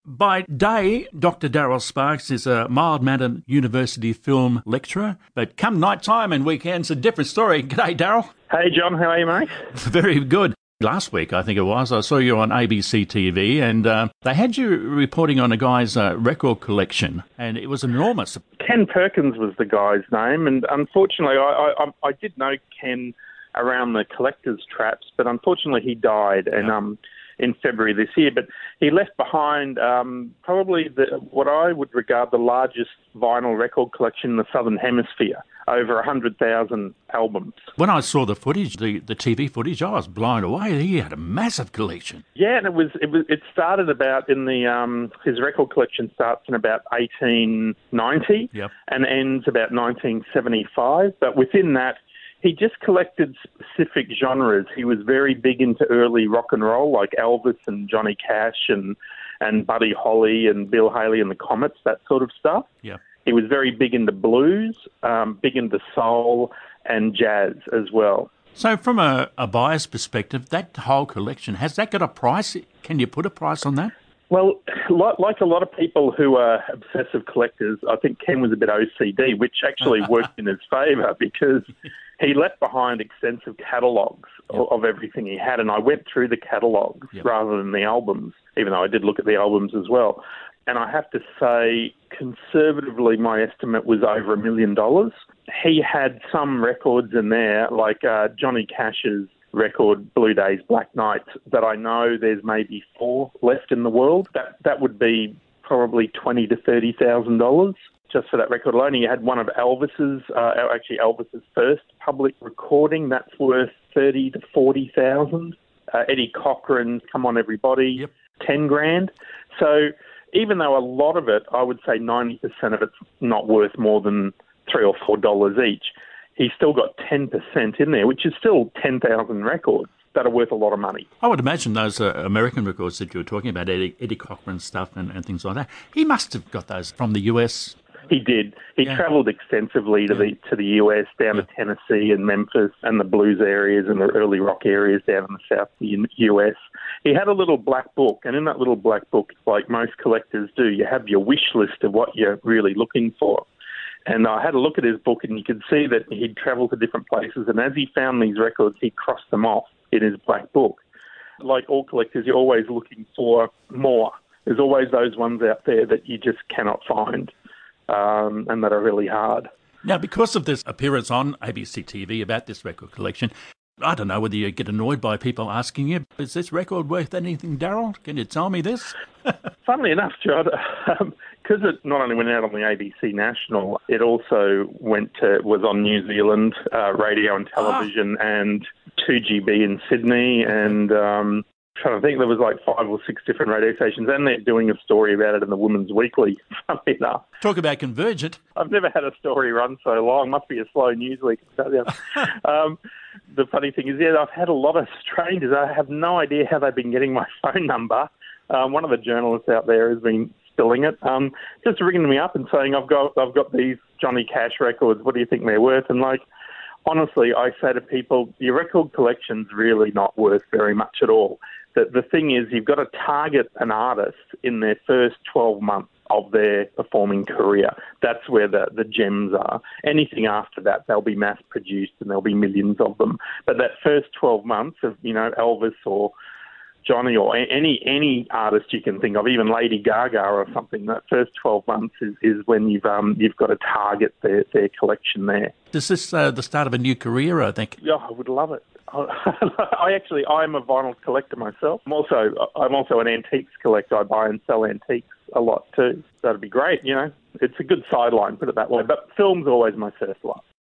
By day, Dr. Daryl Sparks is a mild-mannered university film lecturer, but come night time and weekends, a different story. G'day, Daryl. Hey, John, how are you, mate? Very good. Last week, I think it was, I saw you on ABC TV, and they had you reporting on a guy's record collection, and it was enormous. Ken Perkins was the guy's name, and unfortunately, I did know Ken around the collector's traps, but unfortunately he died in February this year. But he left behind probably what I would regard the largest vinyl record collection in the Southern Hemisphere, over 100,000 albums. When I saw the footage, the TV footage, I was blown away. He had a massive collection. Yeah, and it started about in the his record collection starts in about 1890 and ends about 1975. But within that, he just collected specific genres. He was very big into early rock and roll, like Elvis and Johnny Cash and Buddy Holly and Bill Haley and the Comets, that sort of stuff. Yeah. He was very big into blues, big into soul and jazz as well. So from a buyer's perspective, that whole collection, has that got a price? Can you put a price on that? Well, like a lot of people who are obsessive collectors, I think Ken was a bit OCD, which actually worked in his favour because he left behind extensive catalogues of everything he had. And I went through the catalogues rather than the albums, even though I did look at the albums as well. And I have to say, conservatively, my estimate was over $1 million. He had some records in there, like Johnny Cash's record, Blue Days, Black Nights, that I know there's maybe 4 left in the world. That would be probably $20,000 to $30,000 just for that record alone. He had one of Elvis's first public recording. That's worth $30,000 to $40,000. Eddie Cochran's Come On Everybody, $10,000. So even though a lot of it, I would say 90% of it's not worth more than $3 or $4 each, he's still got 10% in there, which is still 10,000 records that are worth a lot of money. I would imagine those American records that you were talking about, Eddie Cochran stuff and things like that, he must have got those from the US. He did. He travelled extensively to the US, down to Tennessee and Memphis and the blues areas and the early rock areas down in the south of the US. He had a little black book, and in that little black book, like most collectors do, you have your wish list of what you're really looking for. And I had a look at his book, and you could see that he'd travelled to different places, and as he found these records, he crossed them off in his black book. Like all collectors, you're always looking for more. There's always those ones out there that you just cannot find. And that are really hard. Now, because of this appearance on ABC TV about this record collection, I don't know whether you get annoyed by people asking you, is this record worth anything, Daryl? Can you tell me this? Funnily enough, John, because it not only went out on the ABC National, it also was on New Zealand radio and television and 2GB in Sydney and... trying to think, there was like 5 or 6 different radio stations, and they're doing a story about it in the Women's Weekly, funny enough. Talk about convergent. I've never had a story run so long. Must be a slow news week, I tell you. The funny thing is, I've had a lot of strangers. I have no idea how they've been getting my phone number. One of the journalists out there has been spilling it, just ringing me up and saying, I've got these Johnny Cash records. What do you think they're worth? And honestly, I say to people, your record collection's really not worth very much at all. The thing is, you've got to target an artist in their first 12 months of their performing career. That's where the gems are. Anything after that, they'll be mass-produced and there'll be millions of them. But that first 12 months of, Elvis or Johnny or any artist you can think of, even Lady Gaga or something, that first 12 months is when you've got to target their collection there. Is this the start of a new career, I think? Yeah, I would love it. I'm a vinyl collector myself. I'm also an antiques collector. I buy and sell antiques a lot too. That'd be great, It's a good sideline, put it that way. But film's always my first love.